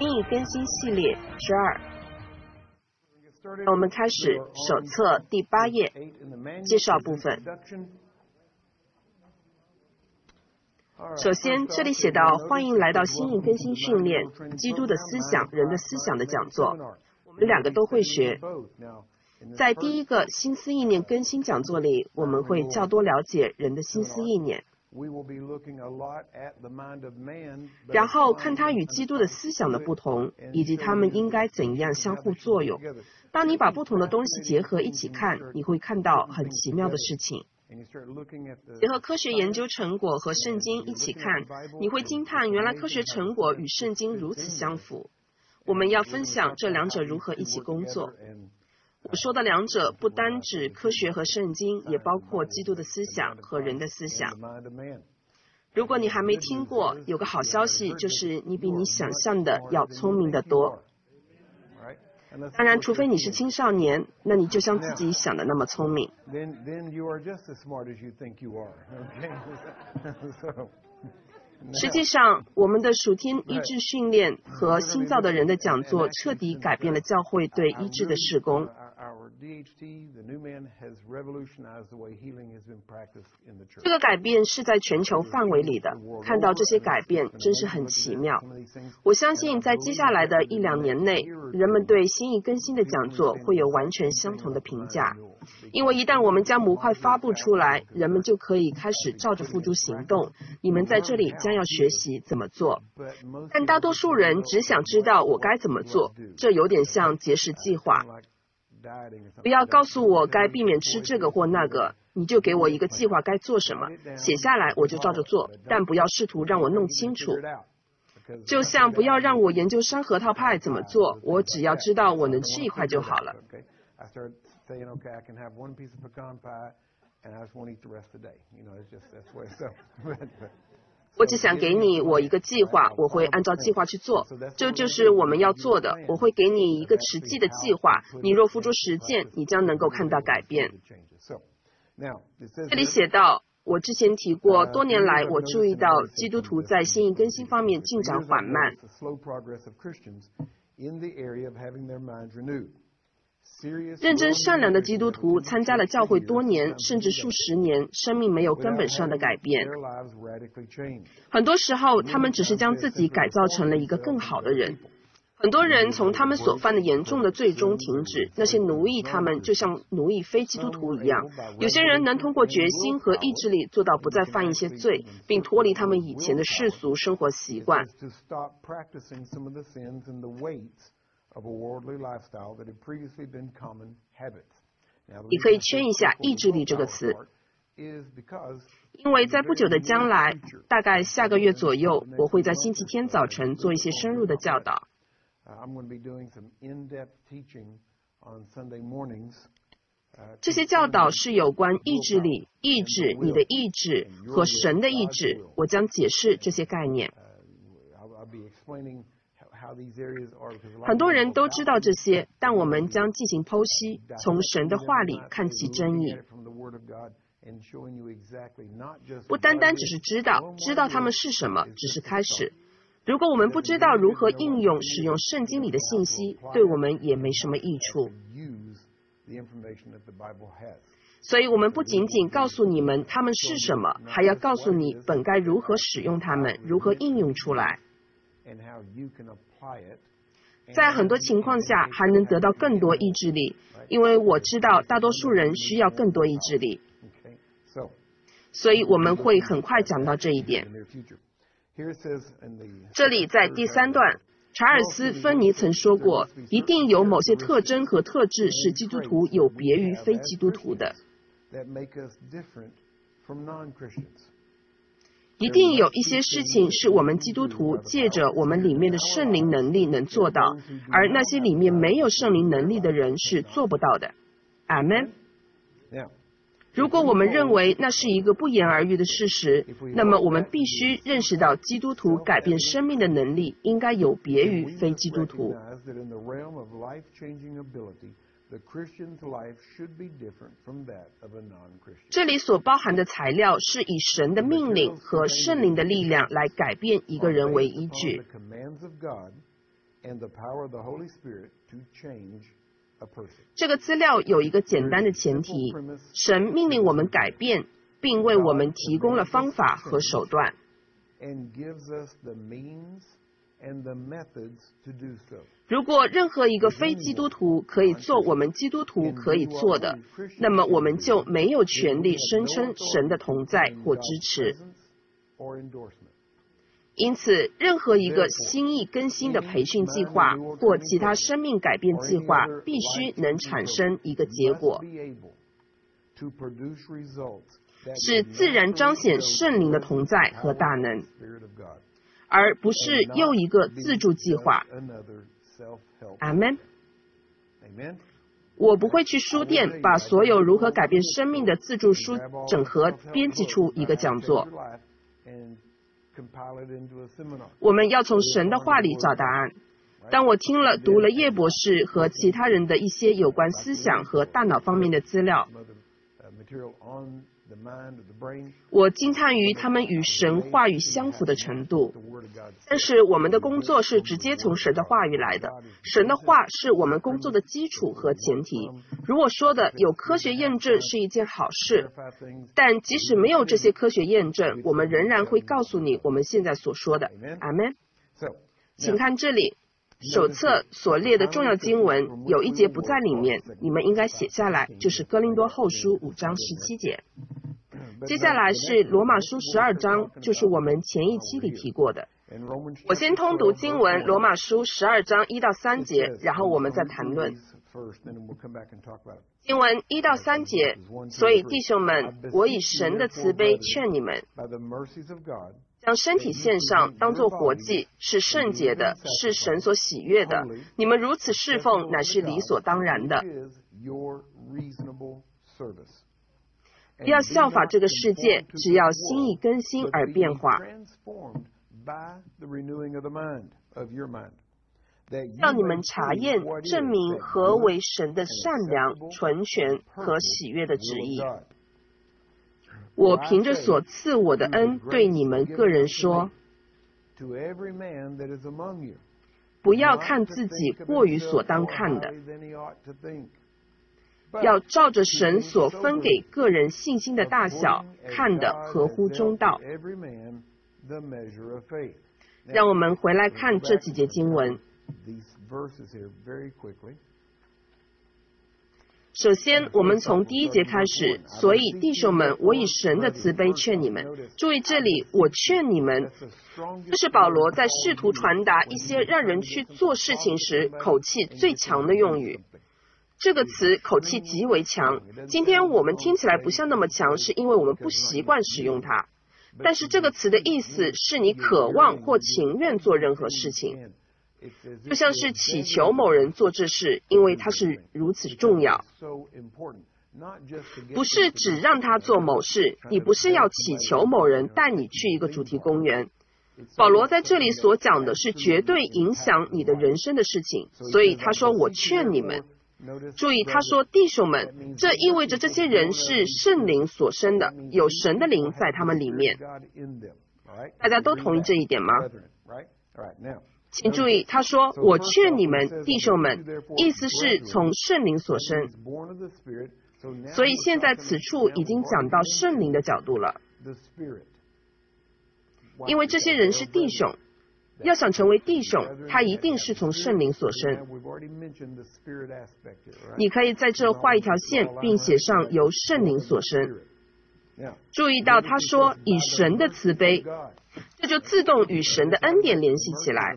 新意更新系列12。我们开始手册第8页介绍部分。首先，这里写到欢迎来到新意更新训练基督的思想、人的思想的讲座，我们2个都会学。在第一个心思意念更新讲座里，我们会较多了解人的心思意念，然后看它与基督的思想的不同，以及它们应该怎样相互作用。当你把不同的东西结合一起看，你会看到很奇妙的事情。结合科学研究成果和圣经一起看，你会惊叹原来科学成果与圣经如此相符。我们要分享这2者如何一起工作。我说的2者不单指科学和圣经，也包括基督的思想和人的思想。如果你还没听过，有个好消息，就是你比你想象的要聪明得多。当然，除非你是青少年，那你就像自己想的那么聪明。实际上，我们的属天医治训练和新造的人的讲座彻底改变了教会对医治的事工。这个改变是在全球范围里的，看到这些改变真是很奇妙。我相信在接下来的1-2年内，人们对新意更新的讲座会有完全相同的评价，因为一旦我们将模块发布出来，人们就可以开始照着付诸行动。你们在这里将要学习怎么做，但大多数人只想知道我该怎么做，这有点像节食计划。不要告诉我该避免吃这个或那个，你就给我一个计划该做什么，写下来我就照着做，但不要试图让我弄清楚。就像不要让我研究山核桃派怎么做，我只要知道我能吃1块就好了。我只想给你我一个计划，我会按照计划去做，这就是我们要做的。我会给你一个实际的计划，你若付诸实践，你将能够看到改变。这里写到，我之前提过，多年来我注意到基督徒在新意更新方面进展缓慢。认真善良的基督徒参加了教会多年，甚至数十年，生命没有根本上的改变。很多时候，他们只是将自己改造成了一个更好的人。很多人从他们所犯的严重的罪中停止，那些奴役他们就像奴役非基督徒一样。有些人能通过决心和意志力做到不再犯一些罪，并脱离他们以前的世俗生活习惯。你可以圈一下意志力这个词，因为在不久的将来，大概下个月左右，我会在星期天早晨做一些深入的教导。这些教导是有关意志力、意志、你的意志和神的意志，我将解释这些概念。很多人都知道这些，但我们将进行剖析，从神的话里看其真意。不单单只是知道它们是什么，只是开始。如果我们不知道如何应用使用圣经里的信息，对我们也没什么益处。所以我们不仅仅告诉你们它们是什么，还要告诉你本该如何使用它们，如何应用出来。在很多情况下还能得到更多意志力，因为我知道大多数人需要更多意志力，所以我们会很快讲到这一点。这里在第3段，查尔斯·芬尼曾说过，一定有某些特征和特质是基督徒有别于非基督徒的。一定有一些事情是我们基督徒借着我们里面的圣灵能力能做到，而那些里面没有圣灵能力的人是做不到的。阿们。如果我们认为那是一个不言而喻的事实，那么我们必须认识到基督徒改变生命的能力应该有别于非基督徒。这里所包含的材料是以神的命令和圣灵的力量来改变一个人为依据。 这个资料有一个简单的前提，神命令我们改变，并为我们提供了方法和手段。如果任何一个非基督徒可以做我们基督徒可以做的，那么我们就没有权利声称神的同在或支持。因此，任何一个心意更新的培训计划或其他生命改变计划，必须能产生一个结果，是自然彰显圣灵的同在和大能，而不是又一个自助计划。阿们。我不会去书店把所有如何改变生命的自助书整合编辑出一个讲座。我们要从神的话里找答案。当我读了叶博士和其他人的一些有关思想和大脑方面的资料，我惊叹于他们与神话语相符的程度。但是我们的工作是直接从神的话语来的，神的话是我们工作的基础和前提。如我说的，有科学验证是一件好事，但即使没有这些科学验证，我们仍然会告诉你我们现在所说的。阿们。请看这里，手册所列的重要经文有一节不在里面，你们应该写下来，就是哥林多后书5章17节。接下来是罗马书12章，就是我们前一期里提过的。我先通读经文，罗马书12章1到3节，然后我们再谈论。经文1到3节，所以弟兄们，我以神的慈悲劝你们，将身体献上，当作活祭，是圣洁的，是神所喜悦的。你们如此侍奉，乃是理所当然的。不要效法这个世界，只要心意更新而变化，让你们查验，证明何为神的善良、纯全和喜悦的旨意。我凭着所赐我的恩，对你们个人说，不要看自己过于所当看的，要照着神所分给个人信心的大小，看得合乎中道。让我们回来看这几节经文。首先，我们从第1节开始，所以弟兄们，我以神的慈悲劝你们。注意这里，我劝你们，这是保罗在试图传达一些让人去做事情时口气最强的用语。这个词口气极为强，今天我们听起来不像那么强，是因为我们不习惯使用它。但是这个词的意思是你渴望或情愿做任何事情，就像是祈求某人做这事，因为它是如此重要。不是只让他做某事，你不是要祈求某人带你去一个主题公园。保罗在这里所讲的是绝对影响你的人生的事情，所以他说我劝你们。注意他说弟兄们，这意味着这些人是圣灵所生的，有神的灵在他们里面。大家都同意这一点吗？请注意他说我劝你们弟兄们，意思是从圣灵所生，所以现在此处已经讲到圣灵的角度了，因为这些人是弟兄，要想成为弟兄，他一定是从圣灵所生。你可以在这画一条线，并写上由圣灵所生。注意到他说以神的慈悲，这就自动与神的恩典联系起来。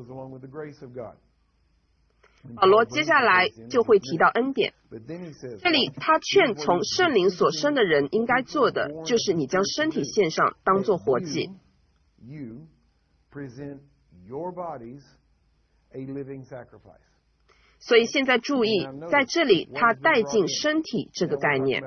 保罗接下来就会提到恩典，这里他劝从圣灵所生的人应该做的，就是你将身体献上，当作活祭。所以现在注意，在这里他带进身体这个概念。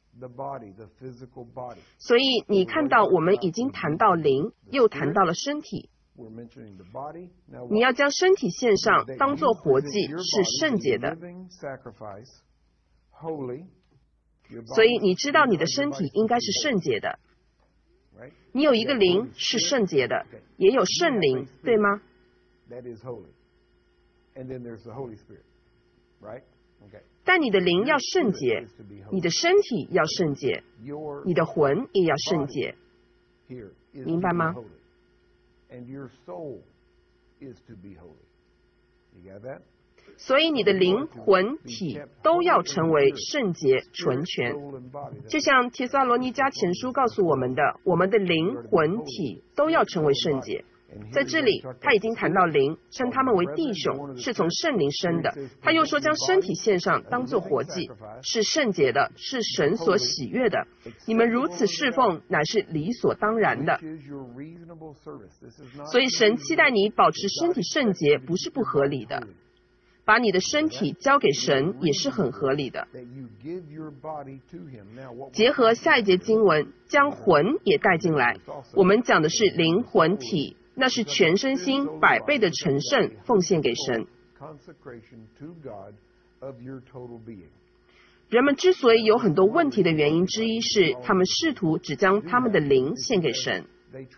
所以你看到我们已经谈到灵，又谈到了身体。你要将身体献上，当作活祭，是圣洁的。所以你知道你的身体应该是圣洁的。你有一个灵是圣洁的，也有圣灵，对吗？ 但你的灵要圣洁，你的身体要圣洁，你的魂也要圣洁，明白吗？所以你的灵魂体都要成为圣洁纯全，就像帖撒罗尼迦前书告诉我们的，我们的灵魂体都要成为圣洁。在这里他已经谈到灵，称他们为弟兄，是从圣灵生的。他又说将身体献上当作活祭，是圣洁的，是神所喜悦的。你们如此侍奉，乃是理所当然的。所以神期待你保持身体圣洁，不是不合理的。把你的身体交给神也是很合理的。结合下一节经文，将魂也带进来。我们讲的是灵魂体，那是全身心100倍的成圣奉献给神。人们之所以有很多问题的原因之一是，他们试图只将他们的灵献给神。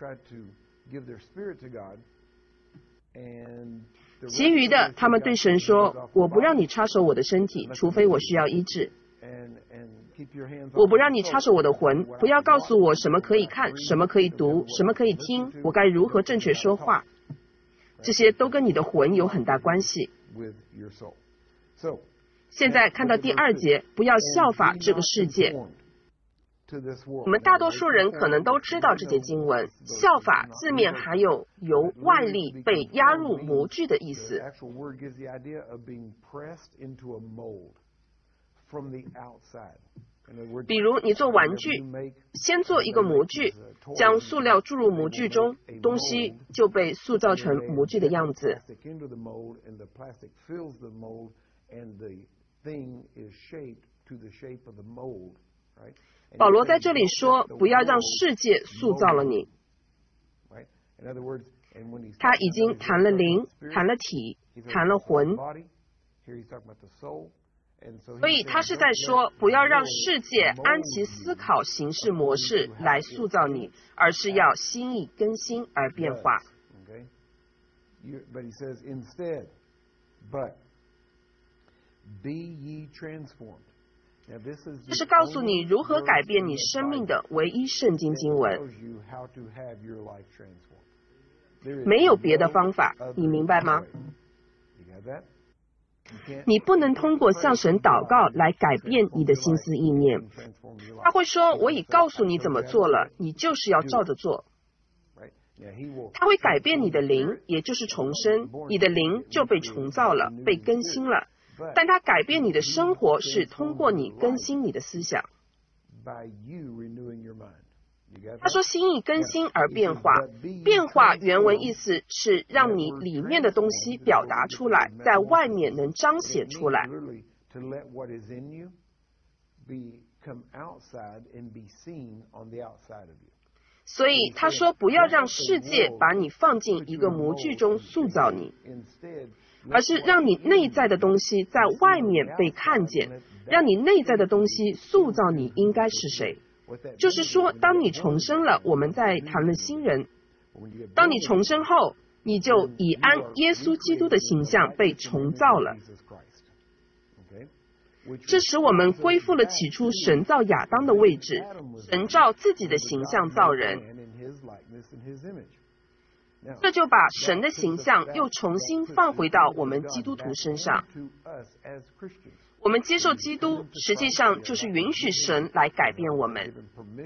其余的，他们对神说，我不让你插手我的身体，除非我需要医治。我不让你插手我的魂，不要告诉我什么可以看，什么可以读，什么可以听，我该如何正确说话。这些都跟你的魂有很大关系。现在看到第2节，不要效法这个世界。我们大多数人可能都知道这节经文，效法字面含有由外力被压入模具的意思。比如你做玩具，先做一个模具，将塑料注入模具中，东西就被塑造成模具的样子。保罗在这里说，不要让世界塑造了你。他已经谈了灵，谈了体，谈了魂，所以他是在说，不要让世界按其思考行事模式来塑造你，而是要心意更新而变化。这是告诉你如何改变你生命的唯一圣经经文，没有别的方法，你明白吗？你不能通过向神祷告来改变你的心思意念。他会说，我已告诉你怎么做了，你就是要照着做。他会改变你的灵，也就是重生，你的灵就被重造了，被更新了。但他改变你的生活是通过你更新你的思想。他说心意更新而变化，变化原文意思是让你里面的东西表达出来，在外面能彰显出来。所以他说不要让世界把你放进一个模具中塑造你，而是让你内在的东西在外面被看见，让你内在的东西塑造你应该是谁。就是说，当你重生了，我们在谈论新人，当你重生后，你就已按耶稣基督的形象被重造了。这使我们恢复了起初神造亚当的位置，神照自己的形象造人，这就把神的形象又重新放回到我们基督徒身上。我们接受基督，实际上就是允许神来改变我们。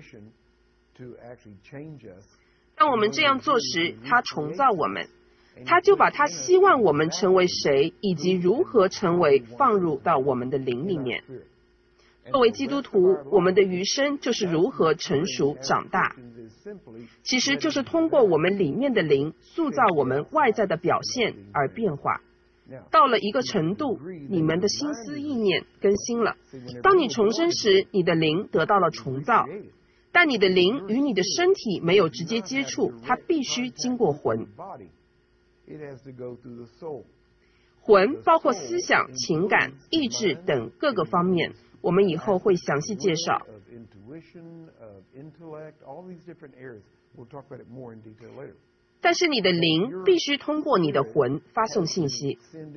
当我们这样做时，他重造我们，他就把他希望我们成为谁，以及如何成为放入到我们的灵里面。作为基督徒，我们的余生就是如何成熟长大，其实就是通过我们里面的灵塑造我们外在的表现而变化。到了一个程度，你们的心思意念更新了。当你重生时，你的灵得到了重造，但你的灵与你的身体没有直接接触，它必须经过魂。魂包括思想、情感、意志等各个方面，我们以后会详细介绍。 但是你的灵必须通过你的魂发送信息，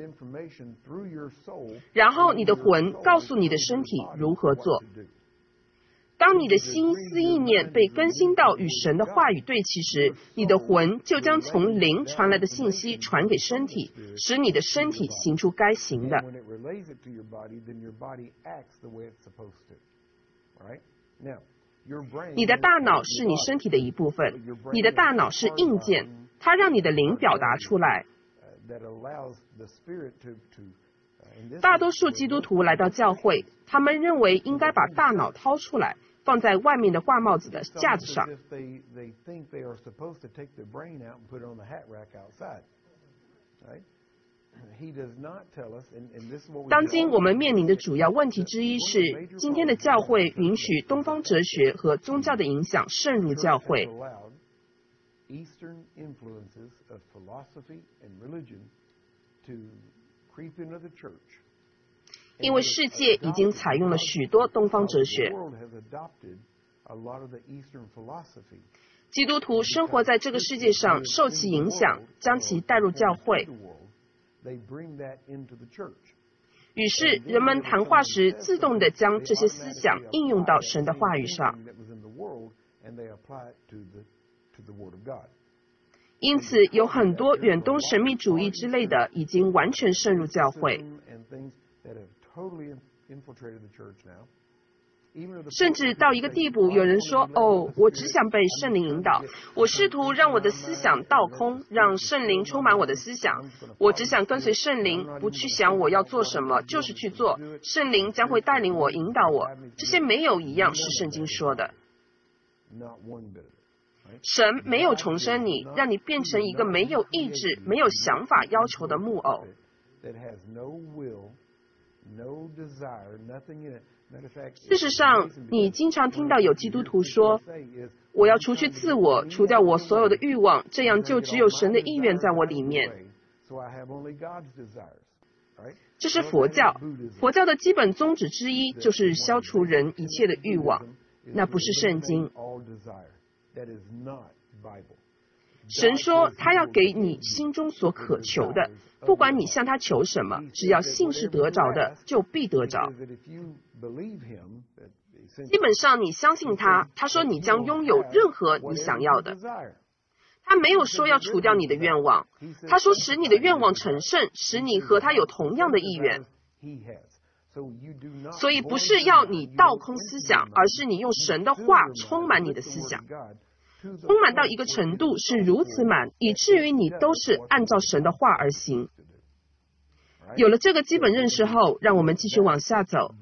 然后你的魂告诉你的身体如何做。当你的心思意念被更新到与神的话语对齐时，你的魂就将从灵传来的信息传给身体，使你的身体行出该行的。你的大脑是你身体的一部分，你的大脑是硬件，它让你的灵表达出来。大多数基督徒来到教会，他们认为应该把大脑掏出来，放在外面的挂帽子的架子上。当今我们面临的主要问题之一是，今天的教会允许东方哲学和宗教的影响渗入教会。因为世界已经采用了许多东方哲学，基督徒生活在这个世界上，受其影响，将其带入教会。于是人们谈话时自动地将这些思想应用到神的话语上。因此有很多远东神秘主义之类的已经完全渗入教会，甚至到一个地步，有人说，我只想被圣灵引导，我试图让我的思想倒空，让圣灵充满我的思想，我只想跟随圣灵，不去想我要做什么，就是去做，圣灵将会带领我，引导我。这些没有一样是圣经说的。神没有重生你，让你变成一个没有意志、没有想法要求的木偶。事实上，你经常听到有基督徒说，我要除去自我，除掉我所有的欲望，这样就只有神的意愿在我里面。这是佛教，佛教的基本宗旨之一就是消除人一切的欲望，那不是圣经。神说他要给你心中所渴求的，不管你向他求什么，只要信是得着的，就必得着。基本上你相信他，他说你将拥有任何你想要的。他没有说要除掉你的愿望，他说使你的愿望成圣，使你和他有同样的意愿。所以不是要你倒空思想，而是你用神的话充满你的思想，充满到一个程度是如此满，以至于你都是按照神的话而行。有了这个基本认识后，让我们继续往下走。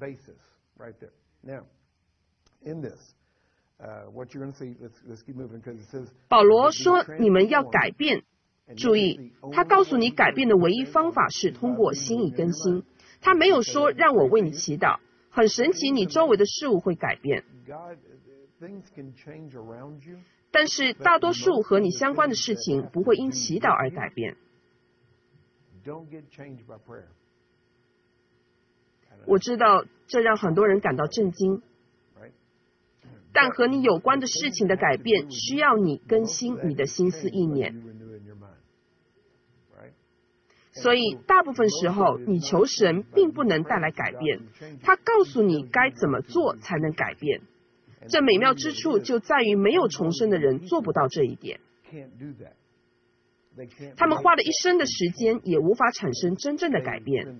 保罗说你们要改变，注意，他告诉你改变的唯一方法是通过心意更新，他没有说让我为你祈祷。很神奇，你周围的事物会改变，但是大多数和你相关的事情不会因祈祷而改变。我知道这让很多人感到震惊，但和你有关的事情的改变需要你更新你的心思意念。所以大部分时候你求神并不能带来改变，他告诉你该怎么做才能改变。这美妙之处就在于没有重生的人做不到这一点，他们花了一生的时间也无法产生真正的改变。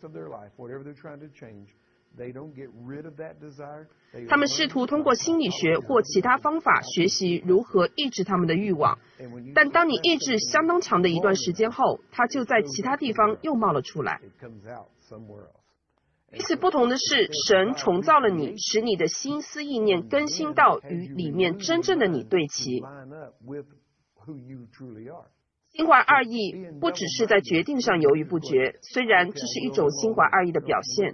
他们试图通过心理学或其他方法学习如何抑制他们的欲望，但当你抑制相当长的一段时间后，它就在其他地方又冒了出来。与此不同的是，神重造了你，使你的心思意念更新到与里面真正的你对齐。心怀二意不只是在决定上犹豫不决，虽然这是一种心怀二意的表现，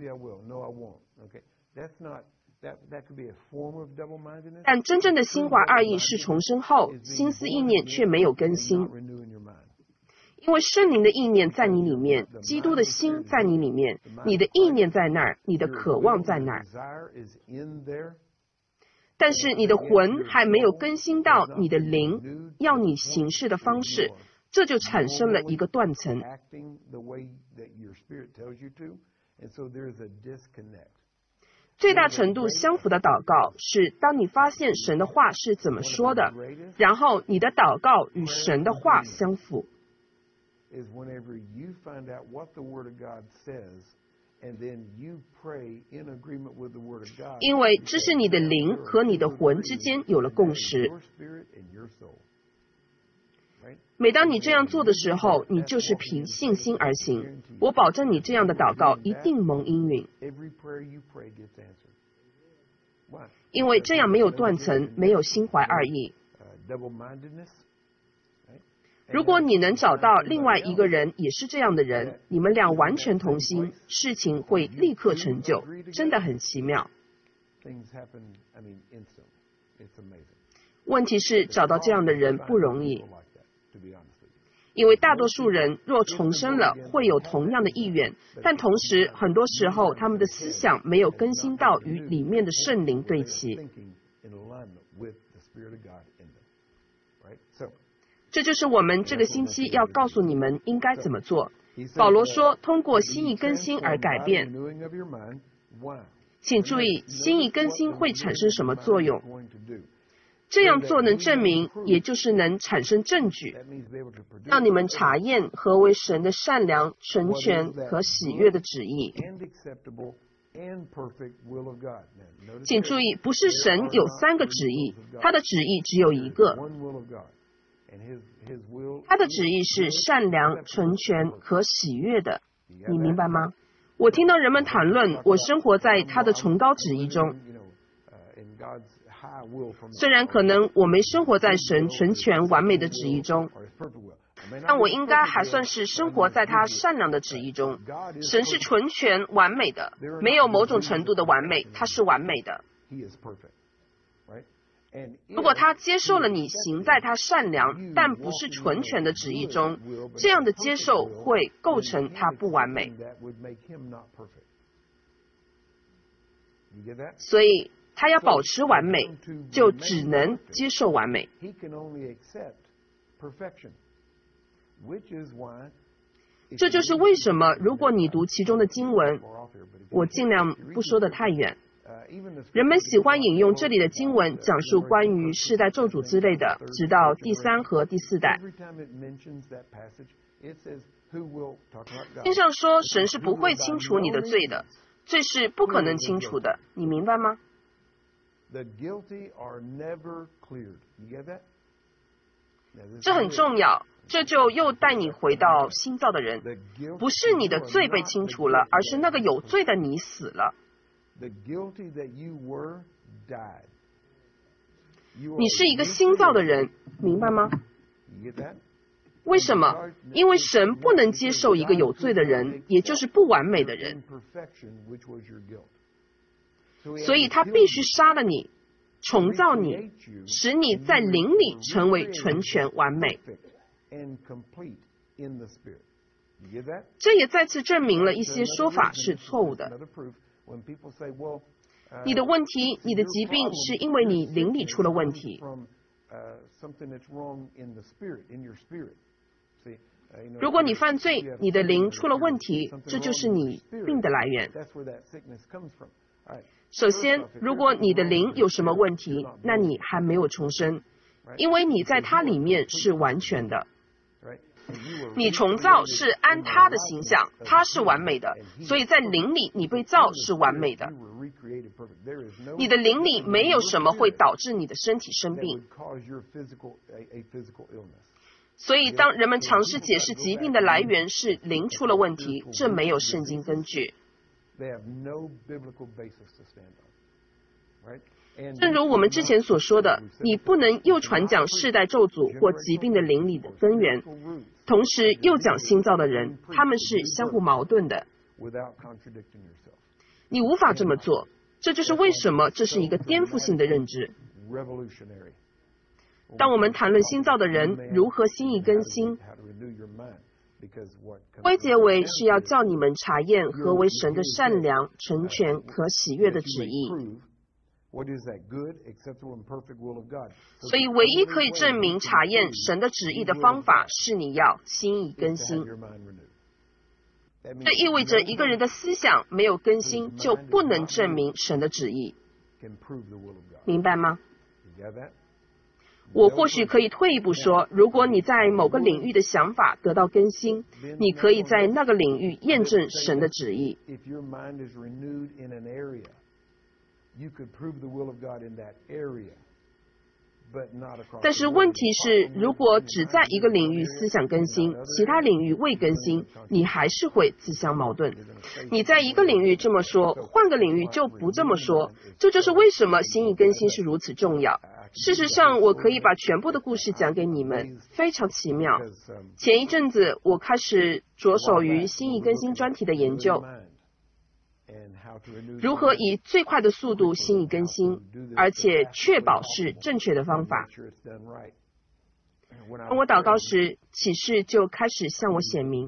但真正的心怀二意是重生后，心思意念却没有更新。因为圣灵的意念在你里面，基督的心在你里面，你的意念在那儿，你的渴望在那儿。 但是你的魂还没有更新到你的灵要你行事的方式，这就产生了一个断层。最大程度相符的祷告是当你发现神的话是怎么说的，然后你的祷告与神的话相符。因为这是你的灵和你的魂之间有了共识。每当你这样做的时候，你就是凭信心而行。我保证你这样的祷告一定蒙应允。因为这样没有断层，没有心怀二意。如果你能找到另外一个人也是这样的人，你们俩完全同心，事情会立刻成就，真的很奇妙。问题是找到这样的人不容易，因为大多数人若重生了，会有同样的意愿，但同时很多时候他们的思想没有更新到与里面的圣灵对齐。这就是我们这个星期要告诉你们应该怎么做。保罗说，通过心意更新而改变。请注意，心意更新会产生什么作用？这样做能证明，也就是能产生证据，让你们查验何为神的善良、纯全和喜悦的旨意。请注意，不是神有3个旨意，他的旨意只有一个。他的旨意是善良、纯全和喜悦的，你明白吗？我听到人们谈论，我生活在他的崇高旨意中。虽然可能我没生活在神纯全完美的旨意中，但我应该还算是生活在他善良的旨意中。神是纯全完美的，没有某种程度的完美，他是完美的。如果他接受了你行在他善良但不是纯全的旨意中，这样的接受会构成他不完美。所以他要保持完美，就只能接受完美。这就是为什么如果你读其中的经文，我尽量不说得太远，人们喜欢引用这里的经文讲述关于世代咒诅之类的，直到第3和第4代。经上说神是不会清除你的罪的，罪是不可能清除的，你明白吗？这很重要，这就又带你回到新造的人，不是你的罪被清除了，而是那个有罪的你死了。你是一个新造的人，明白吗？为什么？因为神不能接受一个有罪的人，也就是不完美的人，所以他必须杀了你，重造你，使你在灵里成为纯全完美。这也再次证明了一些说法是错误的。你的问题，你的疾病是因为你灵里出了问题。如果你犯罪，你的灵出了问题，这就是你病的来源。首先，如果你的灵有什么问题，那你还没有重生，因为你在它里面是完全的。你重造是按他的形象，他是完美的，所以在灵里你被造是完美的。你的灵里没有什么会导致你的身体生病。所以当人们尝试解释疾病的来源是灵出了问题，这没有圣经根据。正如我们之前所说的，你不能又传讲世代咒诅或疾病的灵里的根源，同时又讲新造的人，他们是相互矛盾的。你无法这么做，这就是为什么这是一个颠覆性的认知。当我们谈论新造的人如何心意更新，归结为是要叫你们查验何为神的善良、纯全、可喜悦的旨意。 所以唯一可以证明查验神的旨意的方法是你要心意更新。这意味着一个人的思想没有更新，就不能证明神的旨意。明白吗？我或许可以退一步说，如果你在某个领域的想法得到更新，你可以在那个领域验证神的旨意。但是问题是，如果只在一个领域思想更新，其他领域未更新，你还是会自相矛盾。你在一个领域这么说，换个领域就不这么说，这就是为什么心意更新是如此重要。事实上，我可以把全部的故事讲给你们，非常奇妙。前一阵子，我开始着手于心意更新专题的研究，如何以最快的速度心意更新，而且确保是正确的方法。当我祷告时，启示就开始向我显明。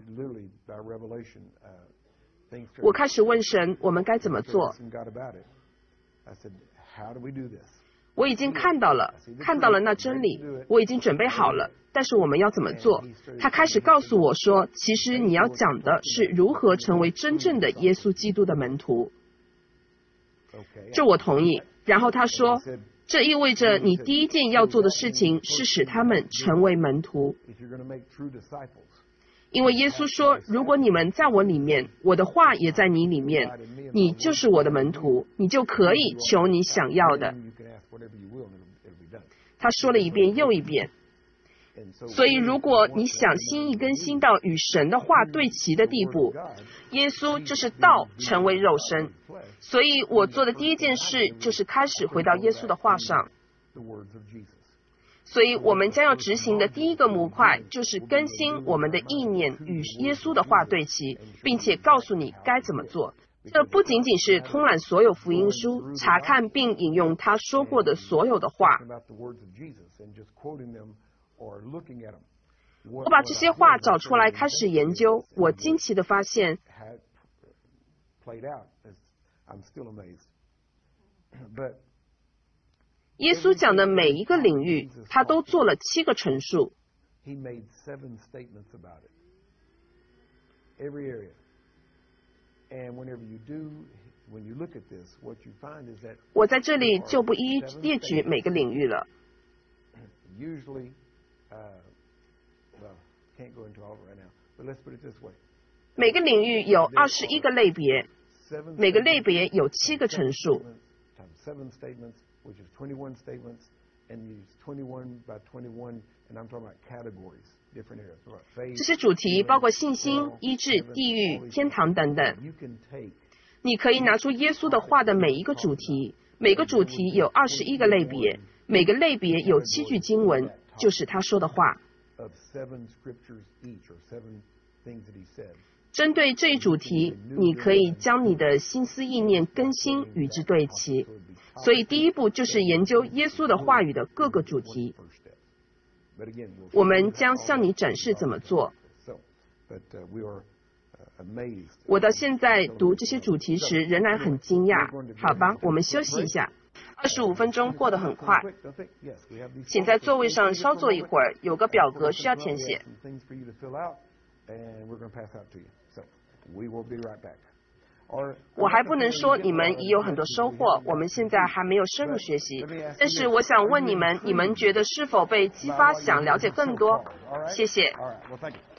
我开始问神，我们该怎么做？我已经看到了那真理，我已经准备好了，但是我们要怎么做？他开始告诉我说，其实你要讲的是如何成为真正的耶稣基督的门徒。这我同意。然后他说，这意味着你第一件要做的事情是使他们成为门徒。因为耶稣说，如果你们在我里面，我的话也在你里面，你就是我的门徒，你就可以求你想要的。他说了一遍又一遍。所以如果你想心意更新到与神的话对齐的地步，耶稣就是道成为肉身。所以我做的第一件事就是开始回到耶稣的话上。所以我们将要执行的第一个模块就是更新我们的意念与耶稣的话对齐，并且告诉你该怎么做。这不仅仅是通览所有福音书，查看并引用他说过的所有的话。我把这些话找出来开始研究，我惊奇地发现，耶稣讲的每一个领域，他都做了7个陈述。我在这里就不一一列举每个领域了。每个领域有21个类别，每个类别有7个陈述。这些主题包括信心、医治、地狱、天堂等等。你可以拿出耶稣的话的每一个主题，每个主题有21个类别，每个类别有7句经文，就是他说的话。针对这一主题，你可以将你的心思意念更新与之对齐。所以第一步就是研究耶稣的话语的各个主题。我们将向你展示怎么做。我到现在读这些主题时仍然很惊讶。好吧，我们休息一下。25分钟过得很快，请在座位上稍坐一会儿，有个表格需要填写。我还不能说你们已有很多收获，我们现在还没有深入学习。但是我想问你们，你们觉得是否被激发想了解更多？谢谢。